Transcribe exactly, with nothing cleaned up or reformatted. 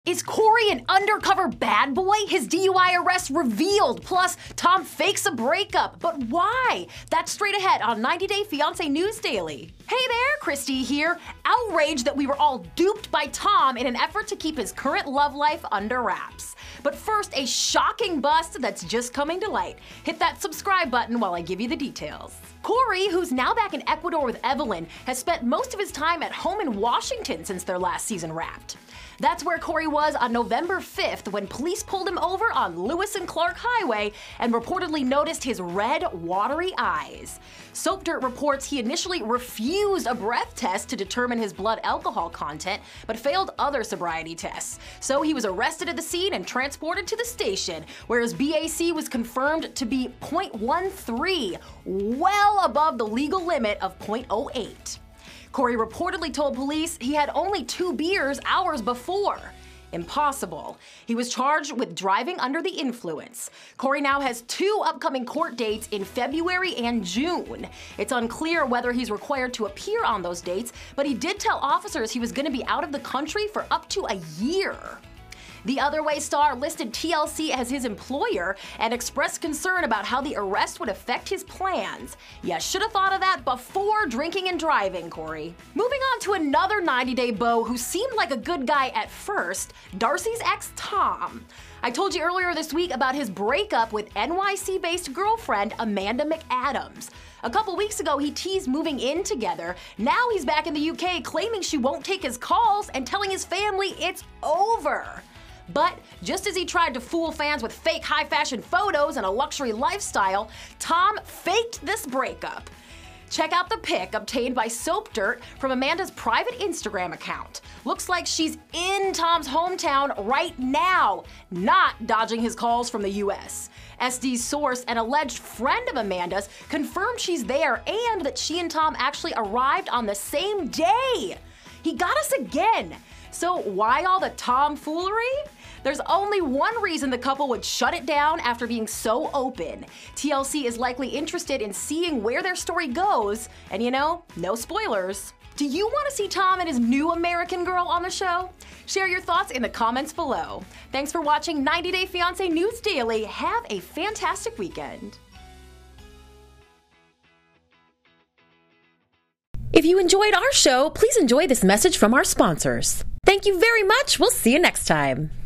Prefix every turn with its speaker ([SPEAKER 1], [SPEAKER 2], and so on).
[SPEAKER 1] Is Corey an undercover bad boy? His D U I arrest revealed. Plus, Tom fakes a breakup. But why? That's straight ahead on ninety day Fiancé News Daily. Hey there, Christy here. Outraged that we were all duped by Tom in an effort to keep his current love life under wraps. But first, a shocking bust that's just coming to light. Hit that subscribe button while I give you the details. Corey, who's now back in Ecuador with Evelyn, has spent most of his time at home in Washington since their last season wrapped. That's where Corey was on November fifth when police pulled him over on Lewis and Clark Highway and reportedly noticed his red, watery eyes. Soap Dirt reports he initially refused a breath test to determine his blood alcohol content, but failed other sobriety tests. So he was arrested at the scene and transported to the station, where his B A C was confirmed to be zero point one three, well above the legal limit of zero point zero eight. Corey reportedly told police he had only two beers hours before. Impossible. He was charged with driving under the influence. Corey now has two upcoming court dates in February and June. It's unclear whether he's required to appear on those dates, but he did tell officers he was going to be out of the country for up to a year. The Other Way star listed T L C as his employer and expressed concern about how the arrest would affect his plans. You should have thought of that before drinking and driving, Corey. Moving on to another ninety day beau who seemed like a good guy at first, Darcey's ex Tom. I told you earlier this week about his breakup with N Y C-based girlfriend Amanda McAdams. A couple weeks ago, he teased moving in together. Now he's back in the U K claiming she won't take his calls and telling his family it's over. But just as he tried to fool fans with fake high-fashion photos and a luxury lifestyle, Tom faked this breakup. Check out the pic obtained by Soap Dirt from Amanda's private Instagram account. Looks like she's in Tom's hometown right now, not dodging his calls from the U S. S D's source, an alleged friend of Amanda's, confirmed she's there and that she and Tom actually arrived on the same day. He got us again. So why all the tomfoolery? There's only one reason the couple would shut it down after being so open. T L C is likely interested in seeing where their story goes, and you know, no spoilers. Do you want to see Tom and his new American girl on the show? Share your thoughts in the comments below. Thanks for watching ninety day Fiancé News Daily. Have a fantastic weekend. If you enjoyed our show, please enjoy this message from our sponsors. Thank you very much. We'll see you next time.